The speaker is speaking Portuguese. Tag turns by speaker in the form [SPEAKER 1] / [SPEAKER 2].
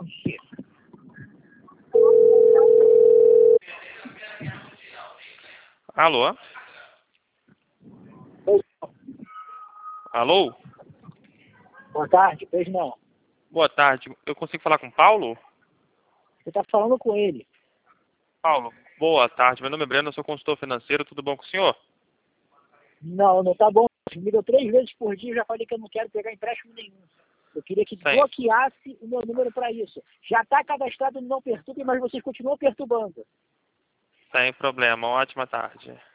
[SPEAKER 1] Alô? Alô?
[SPEAKER 2] Boa tarde, pois não.
[SPEAKER 1] Boa tarde. Eu consigo falar com o Paulo?
[SPEAKER 2] Você está falando com ele.
[SPEAKER 1] Paulo, boa tarde. Meu nome é Breno, eu sou consultor financeiro. Tudo bom com o senhor?
[SPEAKER 2] Não, não tá bom. Me ligou 3 vezes por dia e já falei que eu não quero pegar empréstimo nenhum. Eu queria que
[SPEAKER 1] Sim.
[SPEAKER 2] bloqueasse o meu número para isso. Já está cadastrado no Não Perturbe, mas vocês continuam perturbando.
[SPEAKER 1] Sem problema. Ótima tarde.